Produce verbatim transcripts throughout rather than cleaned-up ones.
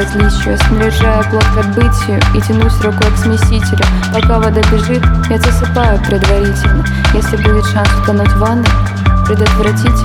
безразличию, снаряжая плод к отбытию и тянусь рукой к смесителю. Пока вода бежит, я засыпаю предварительно. Если будет шанс утонуть в ванной, предотвратите.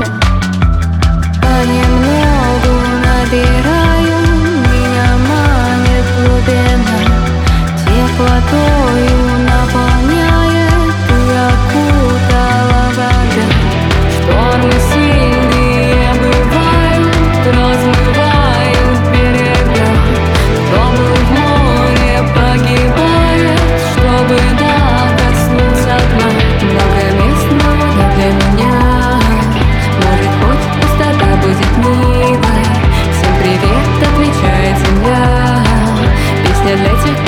Понемногу набираю, меня манит глубина, теплотою наполняет и окутала вода. Штормы сильные бывают, размывают берега. Кто был в море, погибает, чтобы да, коснуться дна. Много мест, но не для меня. Может, хоть пустота будет милой. Всем привет, отвечает земля. Песня для тех,